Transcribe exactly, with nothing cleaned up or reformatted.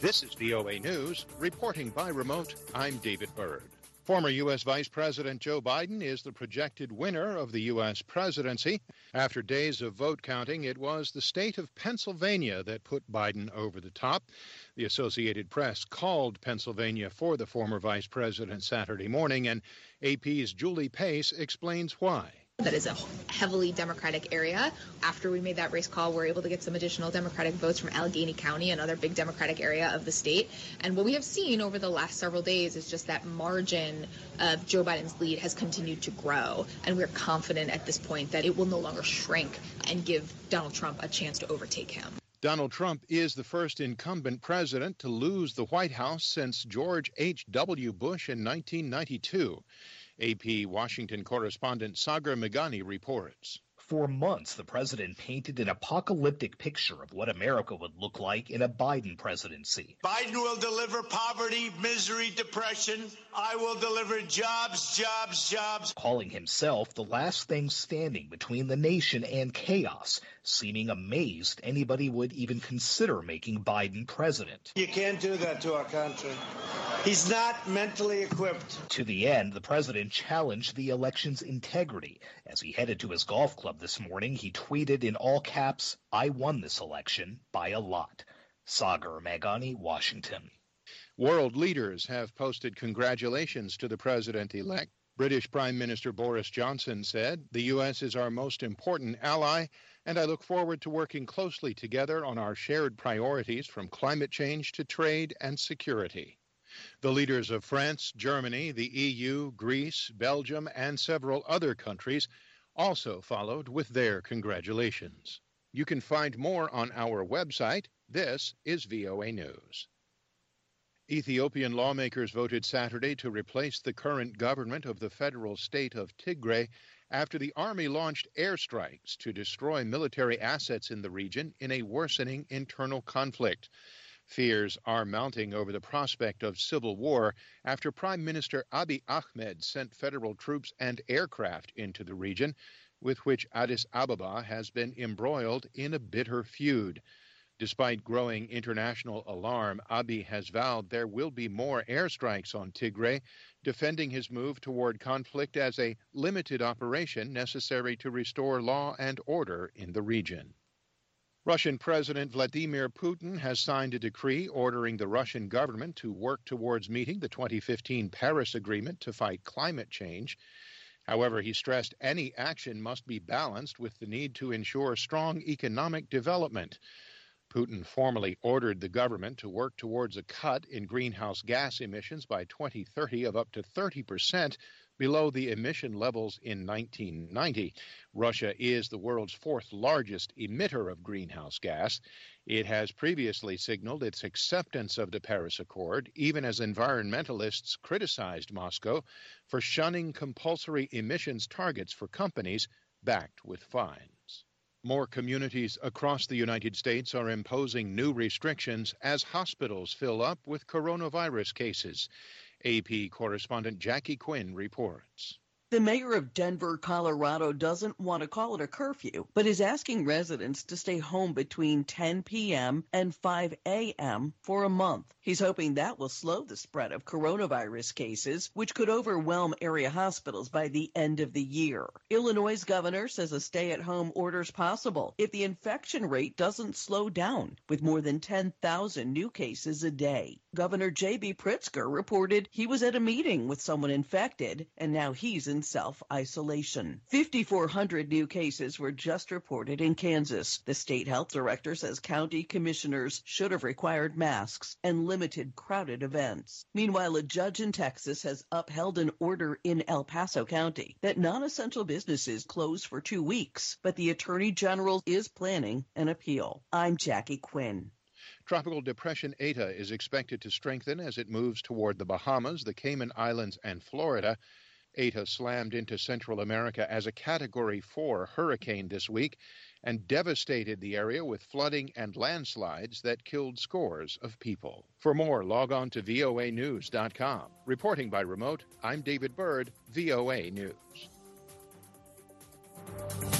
This is V O A News, reporting by remote. I'm David Byrd. Former U S. Vice President Joe Biden is the projected winner of the U S presidency. After days of vote counting, it was the state of Pennsylvania that put Biden over the top. The Associated Press called Pennsylvania for the former vice president Saturday morning, and A P's Julie Pace explains why. That is a heavily Democratic area. After we made that race call, we're able to get some additional Democratic votes from Allegheny County, another big Democratic area of the state. And what we have seen over the last several days is just that margin of Joe Biden's lead has continued to grow. And we're confident at this point that it will no longer shrink and give Donald Trump a chance to overtake him. Donald Trump is the first incumbent president to lose the White House since George H W. Bush in nineteen ninety-two. A P Washington correspondent Sagar Meghani reports. For months, the president painted an apocalyptic picture of what America would look like in a Biden presidency. Biden will deliver poverty, misery, depression. I will deliver jobs, jobs, jobs. Calling himself the last thing standing between the nation and chaos, seeming amazed anybody would even consider making Biden president. You can't do that to our country. He's not mentally equipped. To the end, the president challenged the election's integrity. As he headed to his golf club this morning, he tweeted in all caps, "I won this election by a lot." Sagar Meghani, Washington. World leaders have posted congratulations to the president-elect. British Prime Minister Boris Johnson said, "The U S is our most important ally, and I look forward to working closely together on our shared priorities from climate change to trade and security." The leaders of France, Germany, the E U, Greece, Belgium, and several other countries also followed with their congratulations. You can find more on our website. This is V O A News. Ethiopian lawmakers voted Saturday to replace the current government of the federal state of Tigray after the army launched airstrikes to destroy military assets in the region in a worsening internal conflict. Fears are mounting over the prospect of civil war after Prime Minister Abiy Ahmed sent federal troops and aircraft into the region, with which Addis Ababa has been embroiled in a bitter feud. Despite growing international alarm, Abiy has vowed there will be more airstrikes on Tigray, defending his move toward conflict as a limited operation necessary to restore law and order in the region. Russian President Vladimir Putin has signed a decree ordering the Russian government to work towards meeting the twenty fifteen Paris Agreement to fight climate change. However, he stressed any action must be balanced with the need to ensure strong economic development. Putin formally ordered the government to work towards a cut in greenhouse gas emissions by twenty thirty of up to thirty percent below the emission levels in nineteen ninety. Russia is the world's fourth largest emitter of greenhouse gas. It has previously signaled its acceptance of the Paris Accord, even as environmentalists criticized Moscow for shunning compulsory emissions targets for companies backed with fines. More communities across the United States are imposing new restrictions as hospitals fill up with coronavirus cases. A P correspondent Jackie Quinn reports. The mayor of Denver, Colorado, doesn't want to call it a curfew, but is asking residents to stay home between ten p.m. and five a.m. for a month. He's hoping that will slow the spread of coronavirus cases, which could overwhelm area hospitals by the end of the year. Illinois' governor says a stay-at-home order is possible if the infection rate doesn't slow down, with more than ten thousand new cases a day. Governor J B. Pritzker reported he was at a meeting with someone infected, and now he's in self-isolation. fifty-four hundred new cases were just reported in Kansas. The state health director says county commissioners should have required masks and limited crowded events. Meanwhile, a judge in Texas has upheld an order in El Paso County that non-essential businesses close for two weeks, but the Attorney General is planning an appeal. I'm Jackie Quinn. Tropical Depression Eta is expected to strengthen as it moves toward the Bahamas, the Cayman Islands, and Florida. Eta slammed into Central America as a Category four hurricane this week and devastated the area with flooding and landslides that killed scores of people. For more, log on to V O A news dot com. Reporting by remote, I'm David Byrd, V O A News.